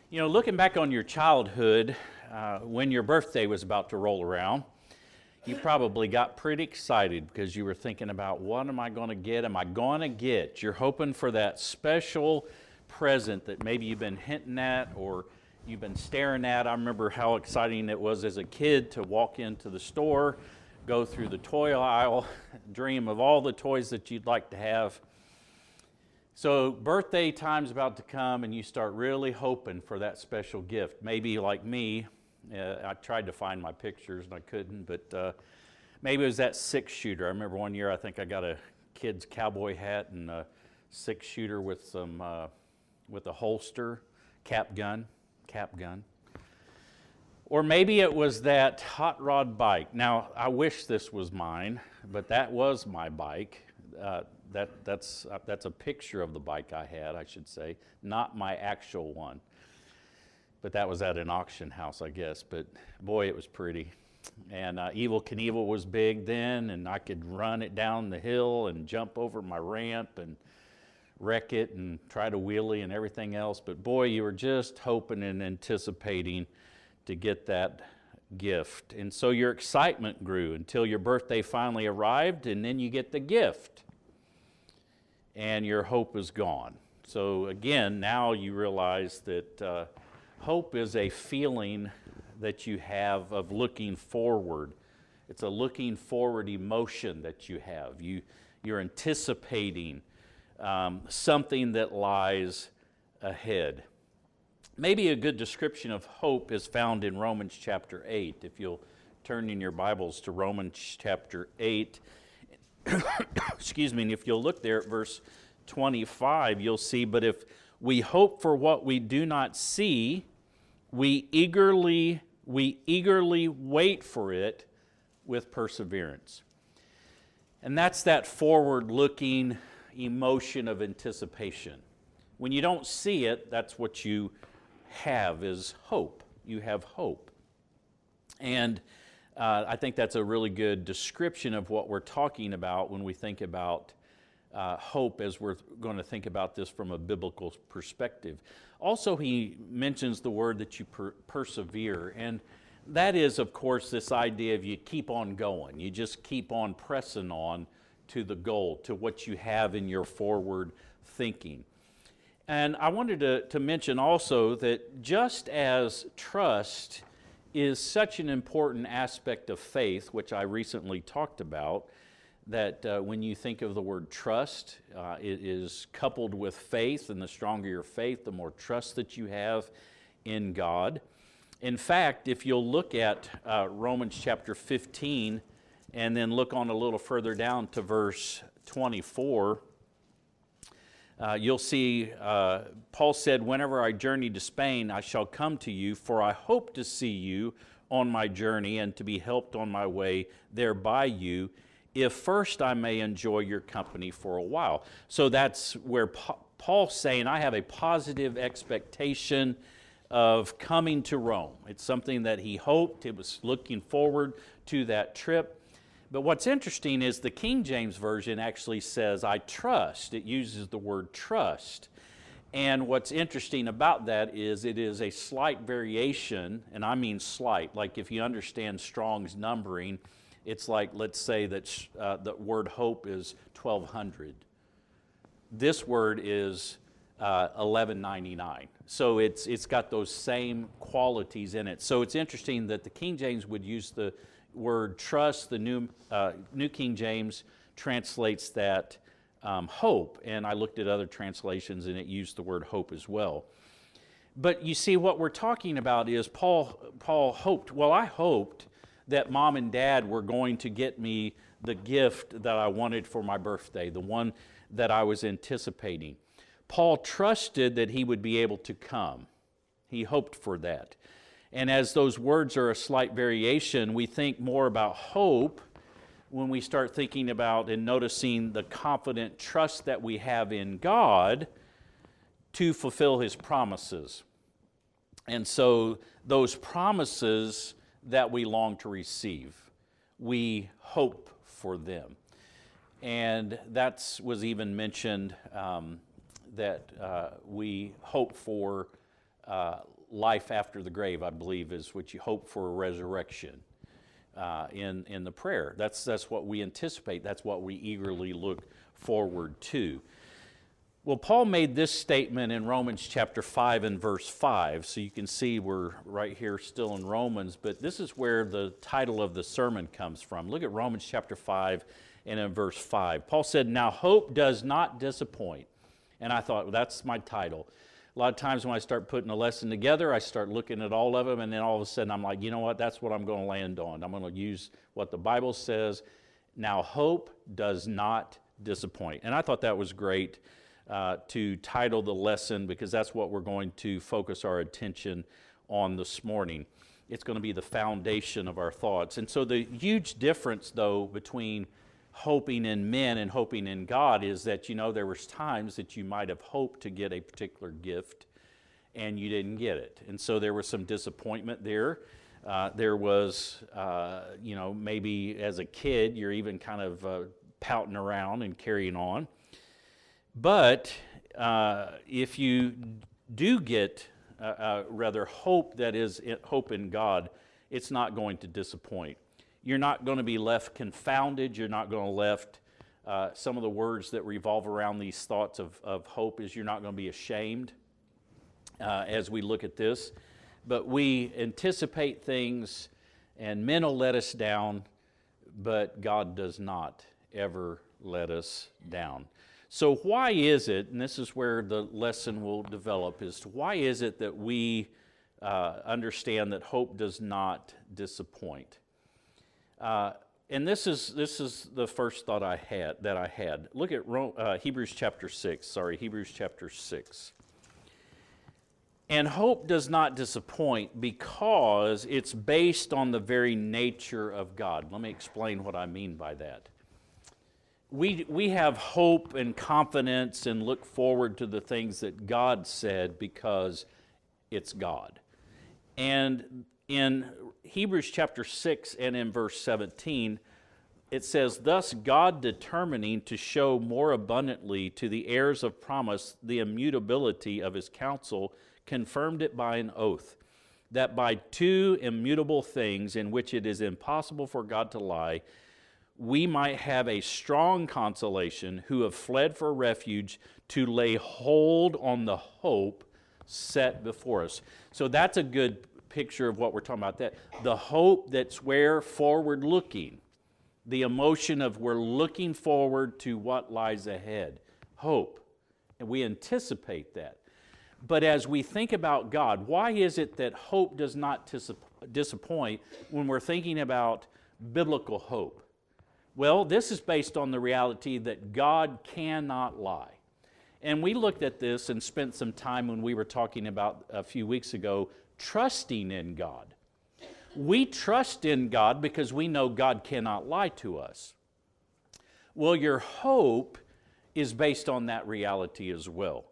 You know, looking back on your childhood, when your birthday was about to roll around, you probably got pretty excited because you were thinking about, what am I going to get? Am I going to get? You're hoping for that special present that maybe you've been hinting at or you've been staring at. I remember how exciting it was as a kid to walk into the store, go through the toy aisle, dream of all the toys that you'd like to have. So birthday time's about to come and you start really hoping for that special gift. Maybe like me, I tried to find my pictures and I couldn't, but maybe it was that 6-shooter. I remember one year I think I got a kid's cowboy hat and a 6-shooter with some with a holster, cap gun. Or maybe it was that hot rod bike. Now, I wish this was mine, but that was my bike. That's a picture of the bike I had, I should say, not my actual one. But that was at an auction house, I guess. But boy, it was pretty. And Evel Knievel was big then, and I could run it down the hill and jump over my ramp and wreck it and try to wheelie and everything else. But boy, you were just hoping and anticipating to get that gift. And so your excitement grew until your birthday finally arrived, and then you get the gift. And your hope is gone. So again, now you realize that hope is a feeling that you have of looking forward. It's a looking forward emotion that you have. You're anticipating something that lies ahead. Maybe a good description of hope is found in Romans chapter 8. If you'll turn in your Bibles to Romans chapter 8. Excuse me, and if you'll look there at verse 25, you'll see, but if we hope for what we do not see, we eagerly wait for it with perseverance. And that's that forward-looking emotion of anticipation. When you don't see it, that's what you have is hope. You have hope. And I think that's a really good description of what we're talking about when we think about hope, as we're going to think about this from a biblical perspective. Also, he mentions the word that you persevere, and that is, of course, this idea of you keep on going. You just keep on pressing on to the goal, to what you have in your forward thinking. And I wanted to mention also that just as trust is such an important aspect of faith, which I recently talked about, that when you think of the word trust, it is coupled with faith, and the stronger your faith, the more trust that you have in God. In fact, if you'll look at Romans chapter 15, and then look on a little further down to verse 24, you'll see Paul said, "Whenever I journey to Spain, I shall come to you, for I hope to see you on my journey and to be helped on my way there by you, if first I may enjoy your company for a while." So that's where Paul's saying, I have a positive expectation of coming to Rome. It's something that he hoped. It was looking forward to that trip. But what's interesting is the King James Version actually says, "I trust." It uses the word trust. And what's interesting about that is it is a slight variation, and I mean slight. Like if you understand Strong's numbering, it's like, let's say that the word hope is 1,200. This word is 1199. So it's got those same qualities in it. So it's interesting that the King James would use the word trust. The New King James translates that hope, and I looked at other translations and it used the word hope as well. But you see, what we're talking about is Paul hoped. Well, I hoped that Mom and Dad were going to get me the gift that I wanted for my birthday, the one that I was anticipating. Paul trusted that he would be able to come. He hoped for that. And as those words are a slight variation, we think more about hope when we start thinking about and noticing the confident trust that we have in God to fulfill His promises. And so those promises that we long to receive, we hope for them. And that was even mentioned that we hope for life after the grave, I believe, is what you hope for a resurrection in the prayer. That's what we anticipate. That's what we eagerly look forward to. Well, Paul made this statement in Romans chapter 5 and verse 5, so you can see we're right here still in Romans, but this is where the title of the sermon comes from. Look at Romans chapter 5 and in verse 5. Paul said, "Now hope does not disappoint." And I thought, well, that's my title. A lot of times when I start putting a lesson together, I start looking at all of them, and then all of a sudden I'm like, you know what, that's what I'm going to land on. I'm going to use what the Bible says. Now hope does not disappoint. And I thought that was great to title the lesson, because that's what we're going to focus our attention on this morning. It's going to be the foundation of our thoughts. And so the huge difference, though, between hoping in men and hoping in God is that, there was times that you might have hoped to get a particular gift and you didn't get it. And so there was some disappointment there. There was, maybe as a kid, you're even kind of pouting around and carrying on. But if you do get rather hope that is hope in God, it's not going to disappoint. You're not going to be left confounded. You're not going to left, some of the words that revolve around these thoughts of hope is you're not going to be ashamed as we look at this. But we anticipate things, and men will let us down, but God does not ever let us down. So why is it, and this is where the lesson will develop, is why is it that we understand that hope does not disappoint? And this is the first thought I had. Look at Hebrews chapter 6. And hope does not disappoint because it's based on the very nature of God. Let me explain what I mean by that. We have hope and confidence and look forward to the things that God said because it's God. And in Hebrews chapter 6 and in verse 17, it says, "Thus God, determining to show more abundantly to the heirs of promise the immutability of his counsel, confirmed it by an oath, that by two immutable things in which it is impossible for God to lie, we might have a strong consolation who have fled for refuge to lay hold on the hope set before us." So that's a good picture of what we're talking about. That the hope that's where forward looking, the emotion of we're looking forward to what lies ahead. Hope. And we anticipate that. But as we think about God, why is it that hope does not disappoint when we're thinking about biblical hope? Well, this is based on the reality that God cannot lie. And we looked at this and spent some time when we were talking about a few weeks ago, trusting in God. We trust in God because we know God cannot lie to us. Well, your hope is based on that reality as well.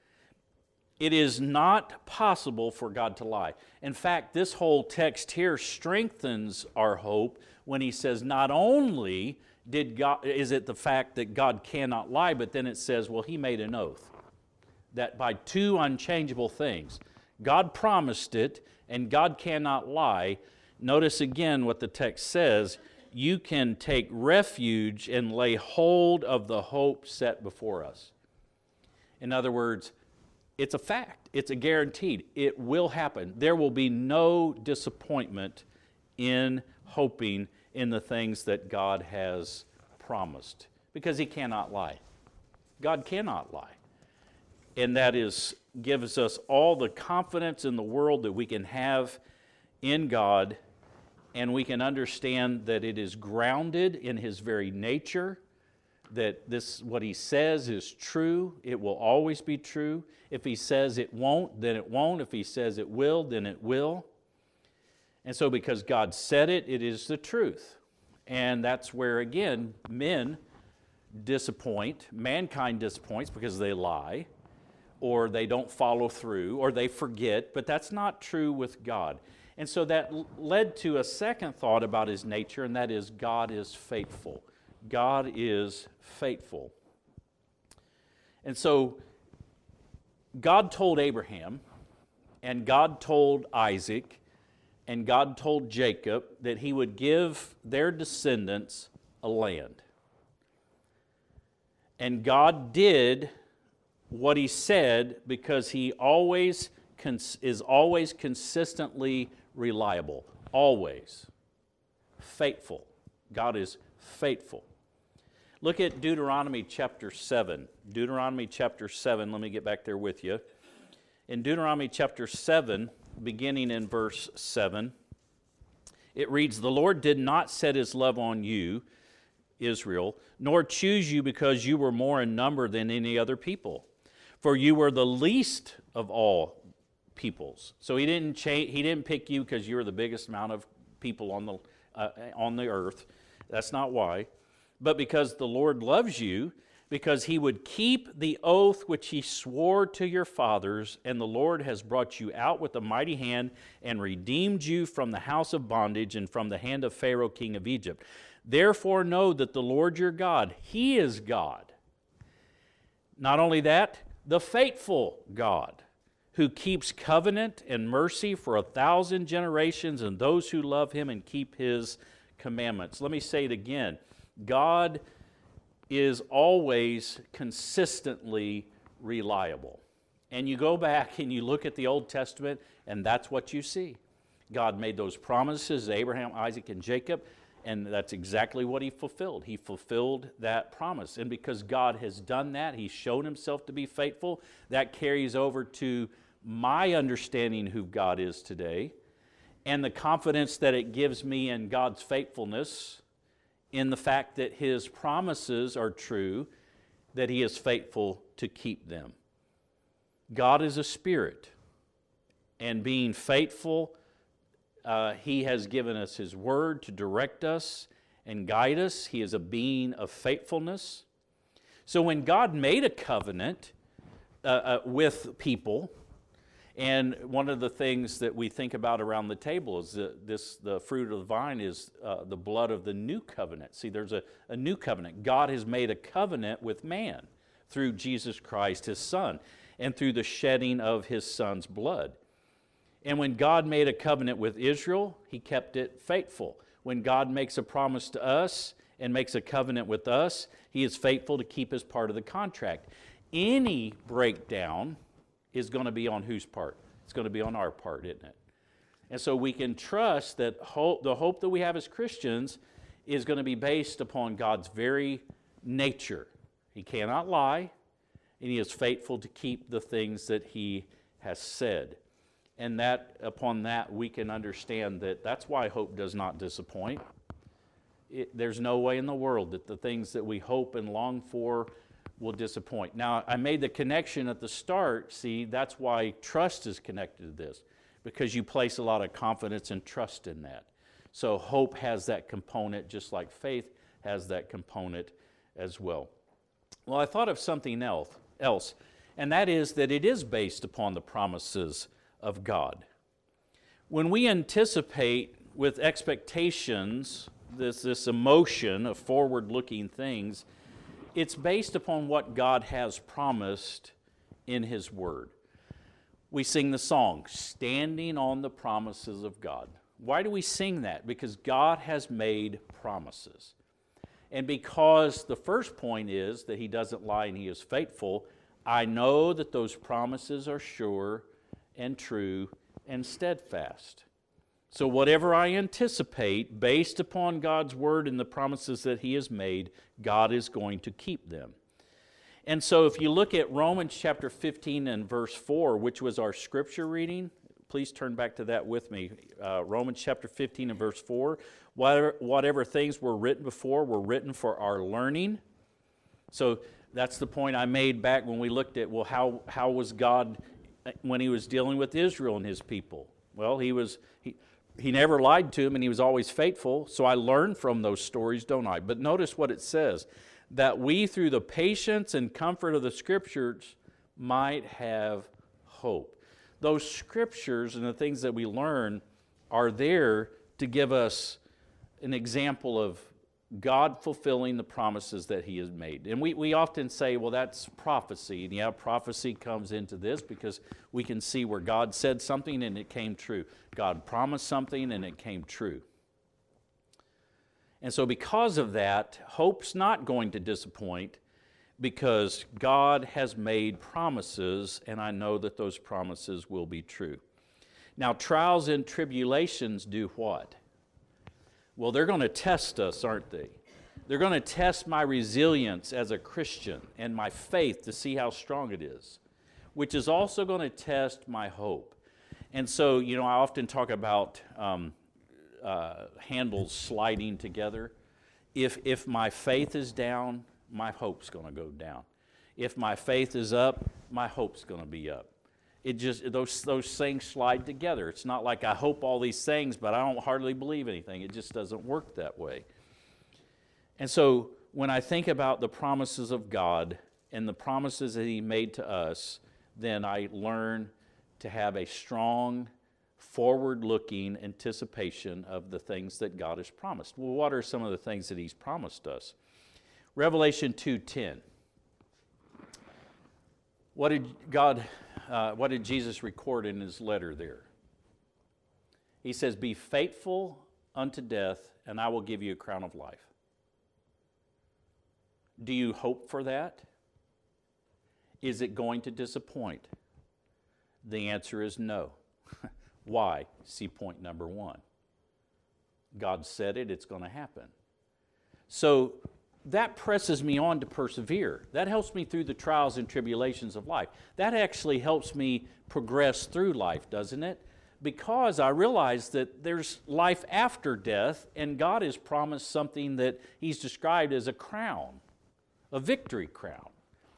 It is not possible for God to lie. In fact, this whole text here strengthens our hope when he says not only is it the fact that God cannot lie, but then it says, well, he made an oath that by two unchangeable things, God promised it and God cannot lie. Notice again what the text says, you can take refuge and lay hold of the hope set before us. In other words, it's a fact. It's a guaranteed. It will happen. There will be no disappointment in hoping in the things that God has promised, because he cannot lie. God cannot lie. And that gives us all the confidence in the world that we can have in God, and we can understand that it is grounded in his very nature, that what he says is true. It will always be true. If he says it won't, then it won't. If he says it will, then it will. And so because God said it, it is the truth. And that's where, again, men disappoint. Mankind disappoints because they lie, or they don't follow through, or they forget. But that's not true with God. And so that led to a second thought about his nature, and that is God is faithful. God is faithful. And so God told Abraham, and God told Isaac, and God told Jacob that he would give their descendants a land. And God did what he said because he is always consistently reliable. Always. Faithful. God is faithful. Look at Deuteronomy chapter 7. Deuteronomy chapter 7, let me get back there with you. In Deuteronomy chapter 7, beginning in verse 7, it reads, "The Lord did not set his love on you, Israel, nor choose you because you were more in number than any other people. For you were the least of all peoples." So he didn't pick you because you were the biggest amount of people on the earth. That's not why. But because the Lord loves you, because he would keep the oath which he swore to your fathers, and the Lord has brought you out with a mighty hand and redeemed you from the house of bondage and from the hand of Pharaoh king of Egypt. Therefore know that the Lord your God, he is God. Not only that, the faithful God, who keeps covenant and mercy for 1,000 generations, and those who love him and keep his commandments. Let me say it again. God is always consistently reliable. And you go back and you look at the Old Testament, and that's what you see. God made those promises to Abraham, Isaac, and Jacob, and that's exactly what he fulfilled. He fulfilled that promise. And because God has done that, he's shown himself to be faithful. That carries over to my understanding who God is today, and the confidence that it gives me in God's faithfulness, in the fact that his promises are true, that he is faithful to keep them. God is a spirit, and being faithful, he has given us his word to direct us and guide us. He is a being of faithfulness. So when God made a covenant with people, and one of the things that we think about around the table is the fruit of the vine is the blood of the new covenant. See, there's a new covenant. God has made a covenant with man through Jesus Christ, his Son, and through the shedding of his Son's blood. And when God made a covenant with Israel, he kept it faithful. When God makes a promise to us and makes a covenant with us, he is faithful to keep his part of the contract. Any breakdown is going to be on whose part? It's going to be on our part, isn't it? And so we can trust that the hope that we have as Christians is going to be based upon God's very nature. He cannot lie, and he is faithful to keep the things that he has said. And that upon that we can understand that that's why hope does not disappoint. There's no way in the world that the things that we hope and long for will disappoint. Now, I made the connection at the start. See, that's why trust is connected to this, because you place a lot of confidence and trust in that. So hope has that component, just like faith has that component as well. Well, I thought of something else, and that is that it is based upon the promises of God. When we anticipate with expectations this emotion of forward-looking things, it's based upon what God has promised in his word. We sing the song, "Standing on the Promises of God." Why do we sing that? Because God has made promises. And because the first point is that he doesn't lie and he is faithful, I know that those promises are sure and true and steadfast. So whatever I anticipate, based upon God's word and the promises that he has made, God is going to keep them. And so if you look at Romans chapter 15 and verse 4, which was our scripture reading, please turn back to that with me. Romans chapter 15 and verse 4, whatever things were written before were written for our learning. So that's the point I made back when we looked at, well, how was God when he was dealing with Israel and his people? Well, he never lied to him, and he was always faithful, so I learned from those stories, don't I? But notice what it says, that we, through the patience and comfort of the Scriptures, might have hope. Those Scriptures and the things that we learn are there to give us an example of God fulfilling the promises that he has made. And we often say, well, that's prophecy. And yeah, prophecy comes into this because we can see where God said something and it came true. God promised something and it came true. And so because of that, hope's not going to disappoint because God has made promises, and I know that those promises will be true. Now, trials and tribulations do what? Well, they're going to test us, aren't they? They're going to test my resilience as a Christian and my faith to see how strong it is, which is also going to test my hope. And so, I often talk about handles sliding together. If my faith is down, my hope's going to go down. If my faith is up, my hope's going to be up. It just those things slide together. It's not like I hope all these things, but I don't hardly believe anything. It just doesn't work that way. And so when I think about the promises of God and the promises that he made to us, then I learn to have a strong, forward-looking anticipation of the things that God has promised. Well, what are some of the things that he's promised us? Revelation 2:10. What did Jesus record in his letter there? He says, "Be faithful unto death, and I will give you a crown of life." Do you hope for that? Is it going to disappoint? The answer is no. Why? See point number 1. God said it, it's going to happen. So that presses me on to persevere. That helps me through the trials and tribulations of life. That actually helps me progress through life, doesn't it? Because I realize that there's life after death, and God has promised something that he's described as a crown, a victory crown.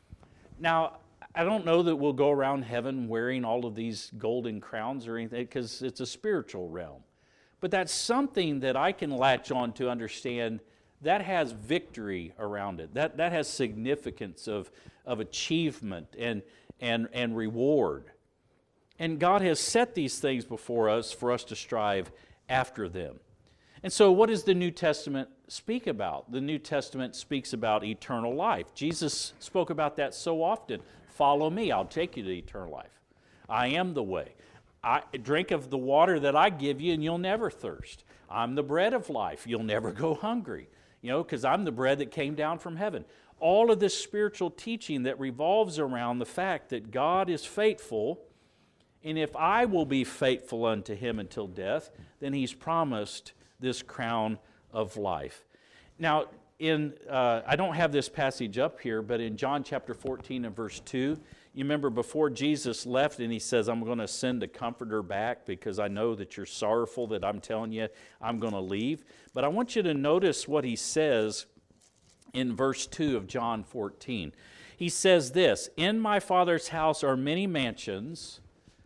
Now, I don't know that we'll go around heaven wearing all of these golden crowns or anything, because it's a spiritual realm. But that's something that I can latch on to understand that has victory around it. That has significance of achievement and reward. And God has set these things before us for us to strive after them. And so what does the New Testament speak about? The New Testament speaks about eternal life. Jesus spoke about that so often. Follow me, I'll take you to eternal life. I am the way. Drink of the water that I give you and you'll never thirst. I'm the bread of life. You'll never go hungry. Because I'm the bread that came down from heaven. All of this spiritual teaching that revolves around the fact that God is faithful, and if I will be faithful unto him until death, then he's promised this crown of life. Now, I don't have this passage up here, but in John chapter 14 and verse 2, you remember before Jesus left and he says, I'm going to send a comforter back because I know that you're sorrowful that I'm telling you I'm going to leave. But I want you to notice what he says in verse 2 of John 14. He says this, "In my Father's house are many mansions.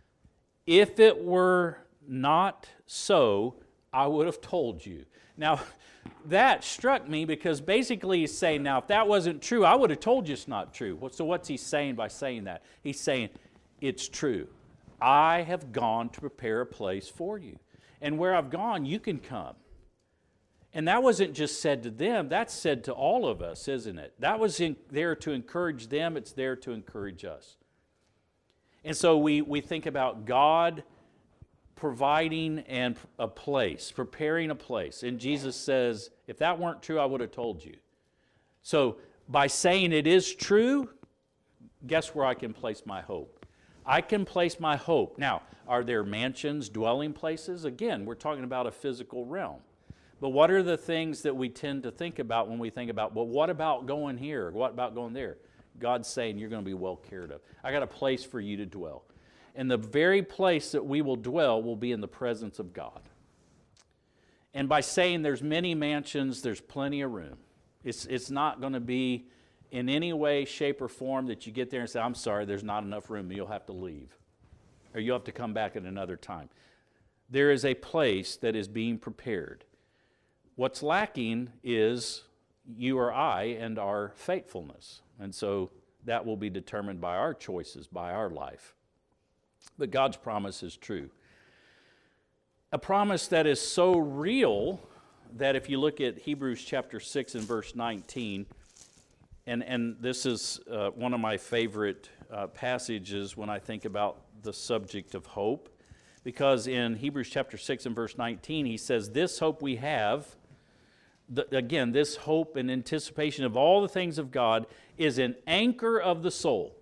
If it were not so, I would have told you." Now, that struck me because basically he's saying, now, if that wasn't true, I would have told you it's not true. So what's he saying by saying that? He's saying, it's true. I have gone to prepare a place for you. And where I've gone, you can come. And that wasn't just said to them, that's said to all of us, isn't it? That was there to encourage them, it's there to encourage us. And so we think about God providing and a place, preparing a place. And Jesus says, if that weren't true, I would have told you. So by saying it is true, guess where I can place my hope? I can place my hope. Now, are there mansions, dwelling places? Again, we're talking about a physical realm. But what are the things that we tend to think about when we think about, well, what about going here? What about going there? God's saying you're going to be well cared of. I got a place for you to dwell. And the very place that we will dwell will be in the presence of God. And by saying there's many mansions, there's plenty of room. It's not going to be in any way, shape, or form that you get there and say, I'm sorry, there's not enough room, you'll have to leave. Or you'll have to come back at another time. There is a place that is being prepared. What's lacking is you or I and our faithfulness. And so that will be determined by our choices, by our life. But God's promise is true. A promise that is so real that if you look at Hebrews chapter 6 and verse 19, and this is one of my favorite passages when I think about the subject of hope, because in Hebrews chapter 6 and verse 19, he says, this hope we have, again, this hope and anticipation of all the things of God is an anchor of the soul.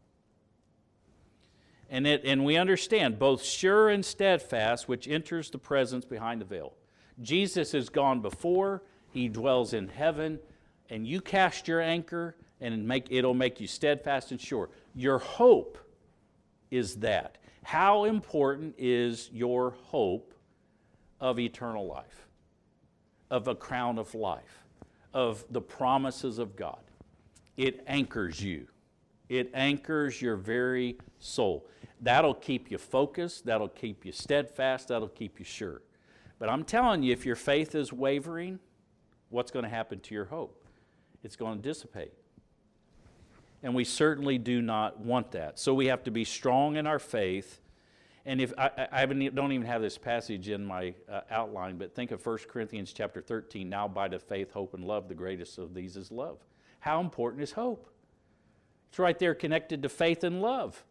And we understand, both sure and steadfast, which enters the presence behind the veil. Jesus has gone before, he dwells in heaven, and you cast your anchor, and it'll make you steadfast and sure. Your hope is that. How important is your hope of eternal life, of a crown of life, of the promises of God? It anchors you. It anchors your very soul. That'll keep you focused, that'll keep you steadfast, that'll keep you sure. But I'm telling you, if your faith is wavering, what's going to happen to your hope? It's going to dissipate. And we certainly do not want that. So we have to be strong in our faith. And if I don't even have this passage in my outline, but think of 1 Corinthians chapter 13. Now abide of faith, hope, and love. The greatest of these is love. How important is hope? It's right there connected to faith and love.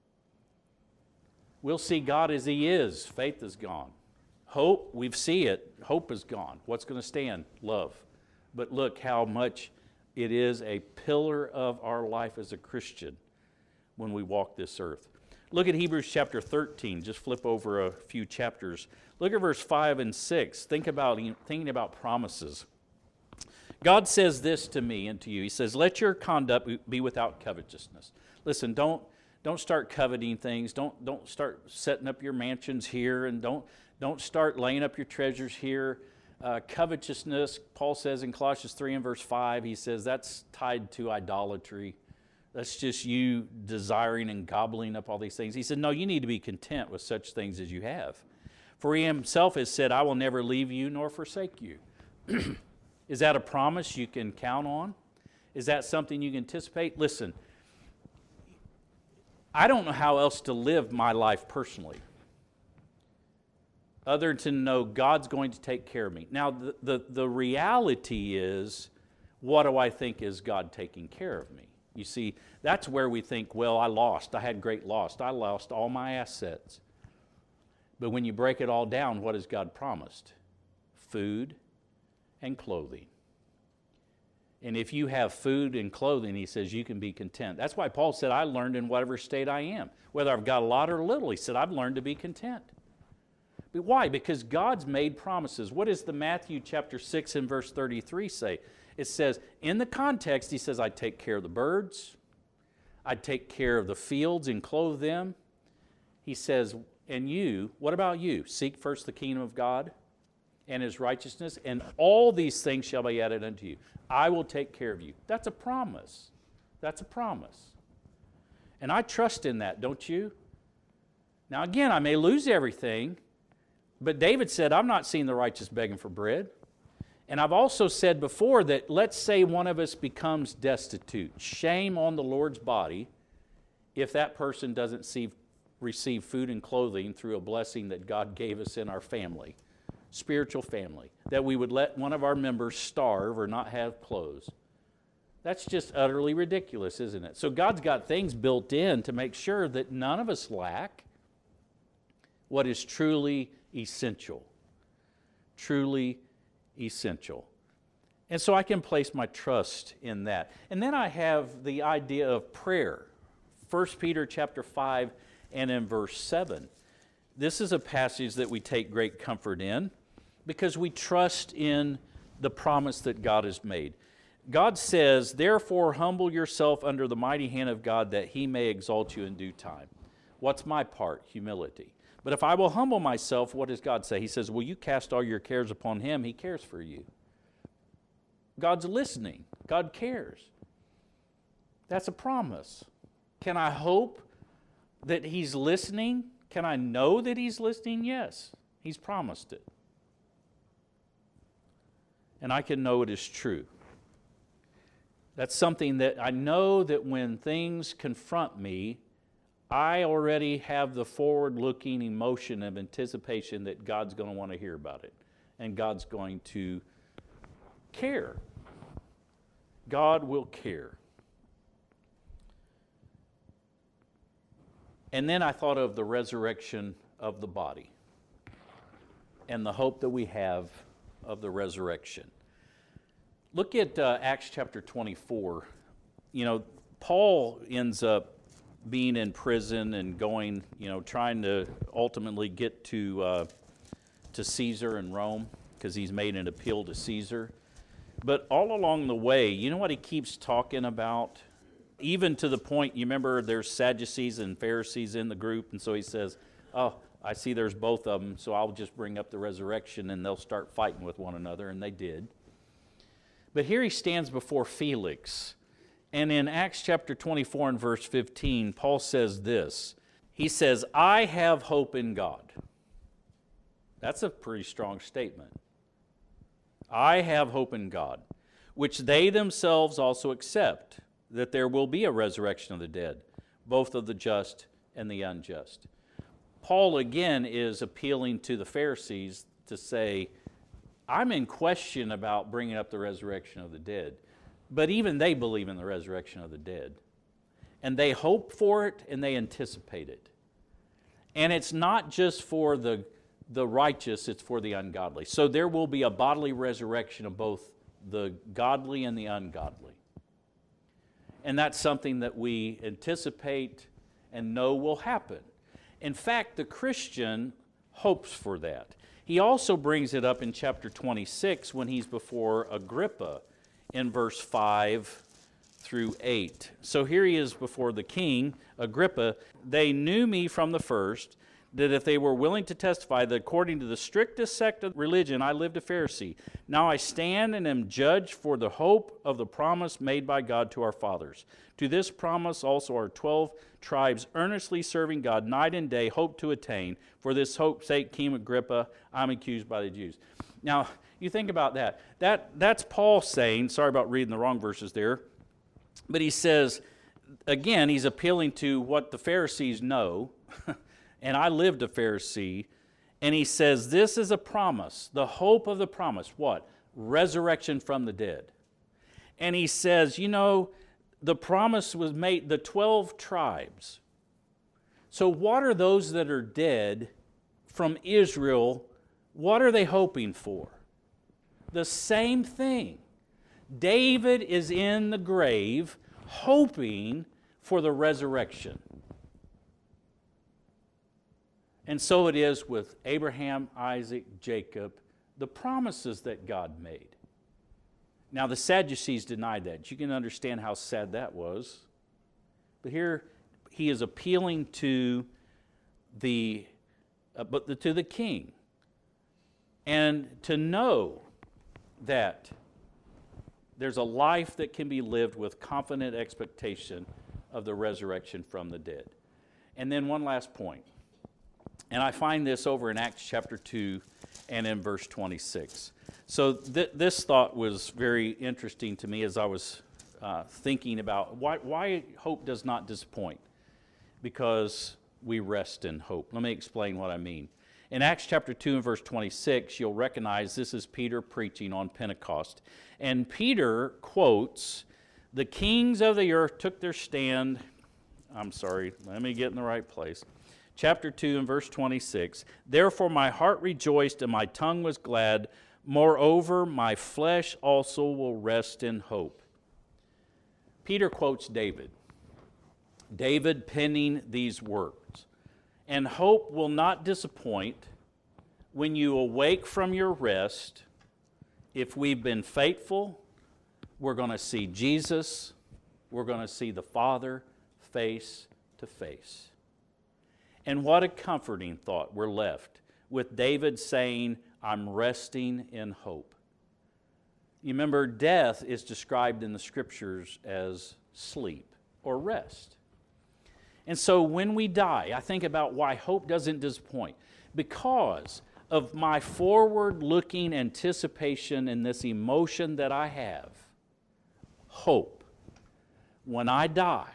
We'll see God as he is. Faith is gone. Hope, we see it. Hope is gone. What's going to stand? Love. But look how much it is a pillar of our life as a Christian when we walk this earth. Look at Hebrews chapter 13. Just flip over a few chapters. Look at verse 5 and 6. Thinking about promises. God says this to me and to you. He says, let your conduct be without covetousness. Listen, don't start coveting things. Don't start setting up your mansions here, and don't start laying up your treasures here. Covetousness, Paul says in Colossians 3 and verse 5, he says that's tied to idolatry. That's just you desiring and gobbling up all these things. He said, no, you need to be content with such things as you have. For he himself has said, I will never leave you nor forsake you. Is that a promise you can count on? Is that something you can anticipate? Listen, I don't know how else to live my life personally other than to know God's going to take care of me. Now, the reality is, what do I think is God taking care of me? You see, that's where we think, well, I had great loss. I lost all my assets. But when you break it all down, what has God promised? Food and clothing. And if you have food and clothing, he says, you can be content. That's why Paul said, I learned in whatever state I am. Whether I've got a lot or little, he said, I've learned to be content. But why? Because God's made promises. What does the Matthew chapter 6 and verse 33 say? It says, in the context, he says, I'd take care of the birds. I'd take care of the fields and clothe them. He says, and you, what about you? Seek first the kingdom of God and his righteousness, and all these things shall be added unto you. I will take care of you. That's a promise. That's a promise. And I trust in that, don't you? Now again, I may lose everything, but David said, I've not seen the righteous begging for bread. And I've also said before that let's say one of us becomes destitute. Shame on the Lord's body if that person doesn't receive food and clothing through a blessing that God gave us in our family, spiritual family, that we would let one of our members starve or not have clothes. That's just utterly ridiculous, isn't it? So God's got things built in to make sure that none of us lack what is truly essential. Truly essential. And so I can place my trust in that. And then I have the idea of prayer. 1 Peter chapter 5 and in verse 7. This is a passage that we take great comfort in because we trust in the promise that God has made. God says, therefore humble yourself under the mighty hand of God that he may exalt you in due time. What's my part? Humility. But if I will humble myself, what does God say? He says, will you cast all your cares upon him? He cares for you. God's listening. God cares. That's a promise. Can I hope that he's listening? Can I know that he's listening? Yes. He's promised it. And I can know it is true. That's something that I know that when things confront me, I already have the forward-looking emotion of anticipation that God's going to want to hear about it. and God's going to care. God will care. And then I thought of the resurrection of the body and the hope that we have of the resurrection. Look at Acts chapter 24. You know, Paul ends up being in prison and going, trying to ultimately get to Caesar in Rome because he's made an appeal to Caesar. But all along the way, you know what he keeps talking about? Even to the point, you remember there's Sadducees and Pharisees in the group, and so he says, oh, I see there's both of them, so I'll just bring up the resurrection and they'll start fighting with one another, and they did. But here he stands before Felix, and in Acts chapter 24 and verse 15, Paul says this. He says, I have hope in God. That's a pretty strong statement. I have hope in God, which they themselves also accept, that there will be a resurrection of the dead, both of the just and the unjust. Paul again is appealing to the Pharisees to say, I'm in question about bringing up the resurrection of the dead, but even they believe in the resurrection of the dead. And they hope for it and they anticipate it. And it's not just for the righteous, it's for the ungodly. So there will be a bodily resurrection of both the godly and the ungodly. And that's something that we anticipate and know will happen. In fact, the Christian hopes for that. He also brings it up in chapter 26 when he's before Agrippa in verse 5 through 8. So here he is before the king, Agrippa. They knew me from the first, that if they were willing to testify that according to the strictest sect of religion I lived a Pharisee. Now I stand and am judged for the hope of the promise made by God to our fathers. To this promise also our 12 tribes earnestly serving God night and day hope to attain. For this hope's sake, King Agrippa, I'm accused by the Jews. Now, you think about that. That's Paul saying, sorry about reading the wrong verses there, but he says, again, he's appealing to what the Pharisees know, and I lived a Pharisee, and he says, this is a promise, the hope of the promise. What? Resurrection from the dead. And he says, the promise was made, the 12 tribes. So what are those that are dead from Israel, what are they hoping for? The same thing. David is in the grave hoping for the resurrection. And so it is with Abraham, Isaac, Jacob, the promises that God made. Now the Sadducees denied that. You can understand how sad that was. But here he is appealing to the king, and to know that there's a life that can be lived with confident expectation of the resurrection from the dead. And then one last point. And I find this over in Acts chapter 2 and in verse 26. So this thought was very interesting to me as I was thinking about why hope does not disappoint. Because we rest in hope. Let me explain what I mean. In Acts chapter 2 and verse 26, you'll recognize this is Peter preaching on Pentecost. And Peter quotes, the kings of the earth took their stand. Let me get in the right place. Chapter 2 and verse 26. Therefore my heart rejoiced and my tongue was glad. Moreover, my flesh also will rest in hope. Peter quotes David. David penning these words. And hope will not disappoint when you awake from your rest. If we've been faithful, we're going to see Jesus. We're going to see the Father face to face. And what a comforting thought we're left with David saying, I'm resting in hope. You remember, death is described in the Scriptures as sleep or rest. And so when we die, I think about why hope doesn't disappoint. Because of my forward-looking anticipation and this emotion that I have, hope. When I die,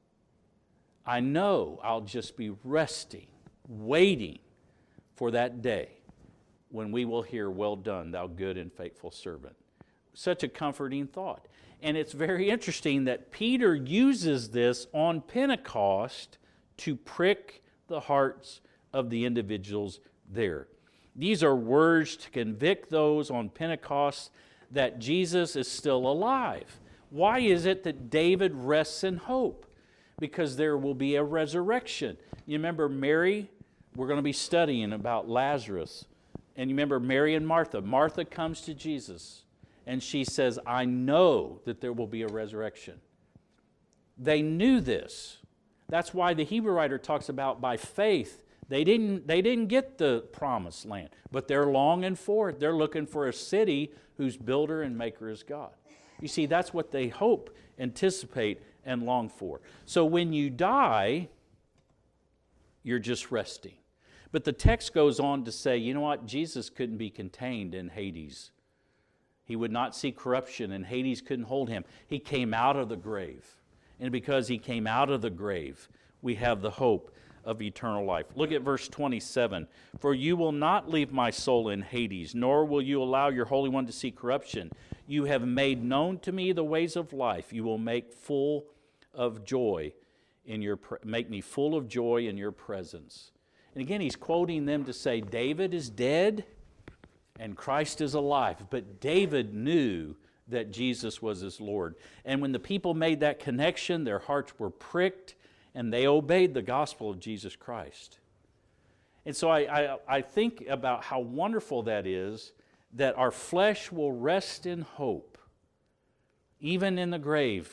I know I'll just be resting, waiting for that day when we will hear, "Well done, thou good and faithful servant." Such a comforting thought. And it's very interesting that Peter uses this on Pentecost to prick the hearts of the individuals there. These are words to convict those on Pentecost that Jesus is still alive. Why is it that David rests in hope? Because there will be a resurrection. You remember Mary? We're going to be studying about Lazarus. And you remember Mary and Martha. Martha comes to Jesus and she says, "I know that there will be a resurrection." They knew this. That's why the Hebrew writer talks about by faith. They didn't get the promised land, but they're longing for it. They're looking for a city whose builder and maker is God. You see, that's what they hope, anticipate, and long for. So when you die, you're just resting. But the text goes on to say, you know what? Jesus couldn't be contained in Hades. He would not see corruption, and Hades couldn't hold him. He came out of the grave. And because he came out of the grave, we have the hope of eternal life. Look at verse 27. "For you will not leave my soul in Hades, nor will you allow your Holy One to see corruption. You have made known to me the ways of life. You will make full of joy make me full of joy in your presence." And again, he's quoting them to say, David is dead and Christ is alive. But David knew that Jesus was his Lord. And when the people made that connection, their hearts were pricked and they obeyed the gospel of Jesus Christ. And so I think about how wonderful that is, that our flesh will rest in hope. Even in the grave,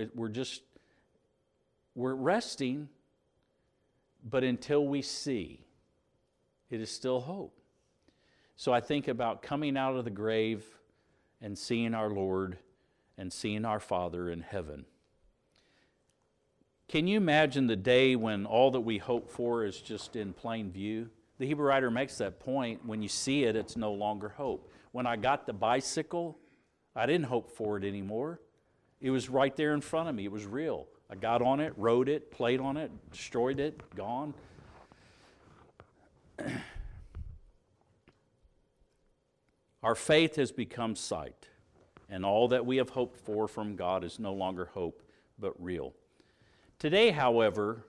we're resting, but until we see, it is still hope. So I think about coming out of the grave and seeing our Lord and seeing our Father in heaven. Can you imagine the day when all that we hope for is just in plain view? The Hebrew writer makes that point. When you see it, it's no longer hope. When I got the bicycle, I didn't hope for it anymore. It was right there in front of me. It was real. I got on it, rode it, played on it, destroyed it, gone. Our faith has become sight, and all that we have hoped for from God is no longer hope, but real. Today, however,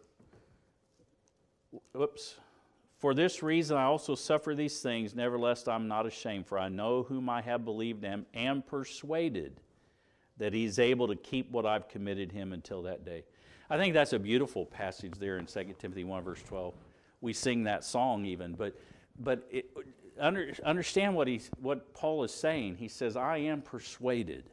"For this reason I also suffer these things, nevertheless I'm not ashamed, for I know whom I have believed and am persuaded that he's able to keep what I've committed him until that day." I think that's a beautiful passage there in 2 Timothy 1, verse 12. We sing that song even, but understand what Paul is saying. He says, I am persuaded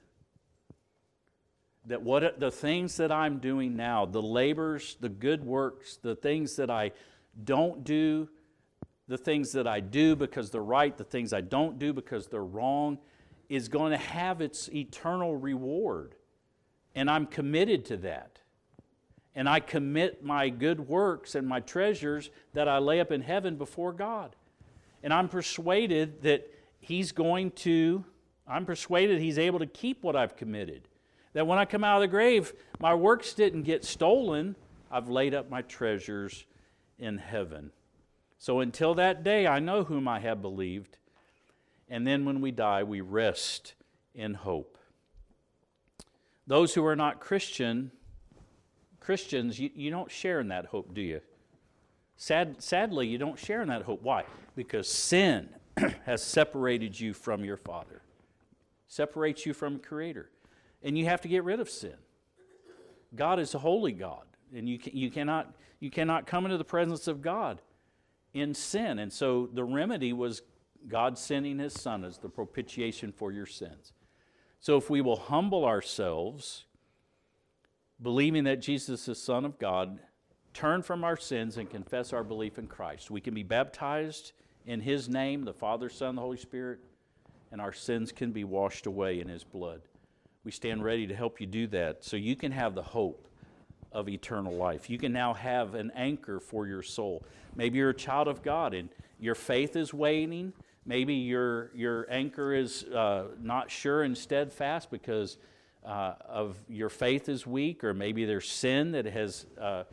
that the things that I'm doing now, the labors, the good works, the things that I don't do, the things that I do because they're right, the things I don't do because they're wrong, is going to have its eternal reward. And I'm committed to that. And I commit my good works and my treasures that I lay up in heaven before God. And I'm persuaded that He's able to keep what I've committed. That when I come out of the grave, my works didn't get stolen. I've laid up my treasures in heaven. So until that day, I know whom I have believed. And then when we die, we rest in hope. Those who are not Christians, you don't share in that hope, do you? Sadly, you don't share in that hope. Why? Because sin has separated you from your Father. Separates you from Creator. And you have to get rid of sin. God is a holy God. And you cannot come into the presence of God in sin. And so the remedy was God sending His Son as the propitiation for your sins. So if we will humble ourselves, believing that Jesus is the Son of God, turn from our sins and confess our belief in Christ, we can be baptized in His name, the Father, Son, the Holy Spirit, and our sins can be washed away in His blood. We stand ready to help you do that so you can have the hope of eternal life. You can now have an anchor for your soul. Maybe you're a child of God and your faith is waning. Maybe your anchor is not sure and steadfast because of your faith is weak, or maybe there's sin that has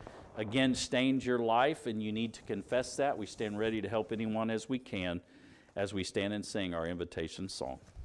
again stained your life and you need to confess that. We stand ready to help anyone as we can. as we stand and sing our invitation song.